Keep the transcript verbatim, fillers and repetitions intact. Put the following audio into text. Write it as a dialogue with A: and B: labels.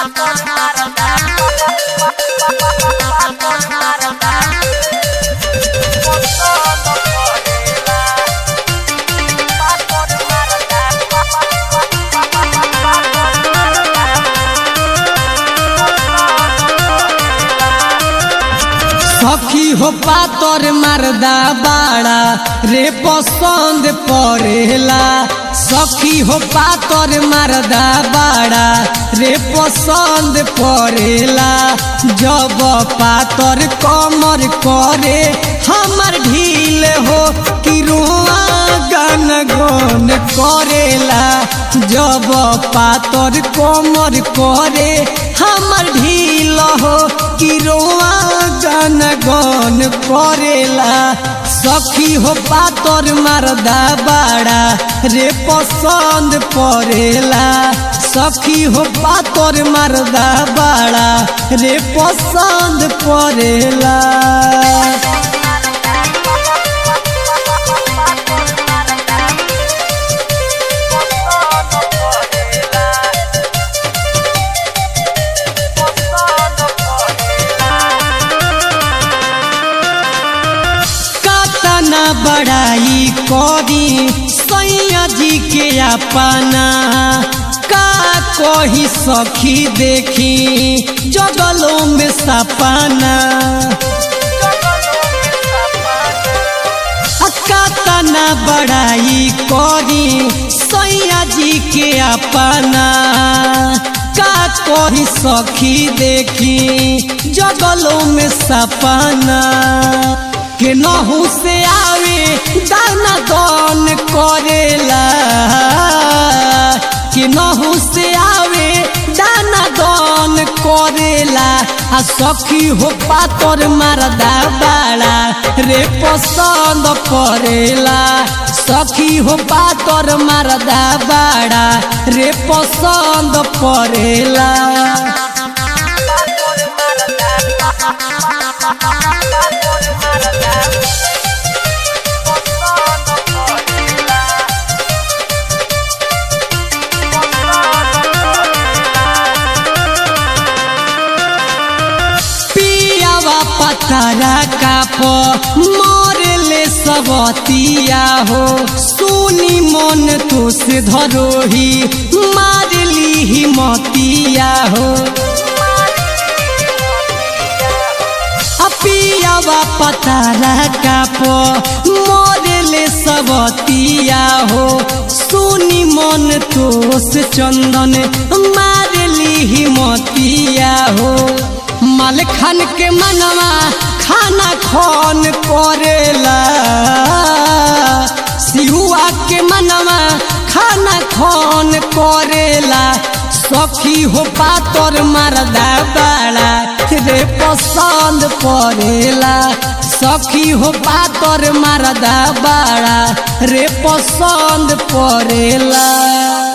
A: सखी हो पातर मर्दा बाड़ा रे पसंद पड़ेला। सखी हो पातर मर्दा बाड़ा रे पसंद पड़ेला। जब पातर कमर करे हमर ढील हो कि रुआ गन गन करेला। जब पातर कमर करे हमर ढील हो कि रुआ गन गन करेला। सखी हो पातर मर्दा बाड़ा रे पसंद पड़ेला। सखी हो पातर मर्दा बाड़ा रे पसंद पड़ेला। बड़ाई करी सैया जी के अपना का कही सखी देखी जगलों में सपना। कतना बड़ाई करी सैया जी के अपना का कही सखी देखी जगलों में सपना। के नहू से आवे दाना दान करेला। के नहू से आवे दाना दान करेला। आ सखी हो पातर मर्दा बाड़ा रे पसंद पड़ेला। सखी हो पातर मर्दा बाड़ा रे पसंद पड़ेला। पतारा कापो मोरले सबतिया हो सुनी मन तो से धरोही मारली ही मतिया हो। पियावा पतारा कापो मोरले सबतिया हो सुनी मन तो से चंदन मारली ही मतिया हो। माल खान के मनवा खाना खान करेला। सिहुआ के मनवा खाना खान करेला। सखी हो पातर मर्दा बाड़ा रे पसंद पड़ेला। सखी हो पातर मर्दा बाड़ा रे पसंद पड़ेला।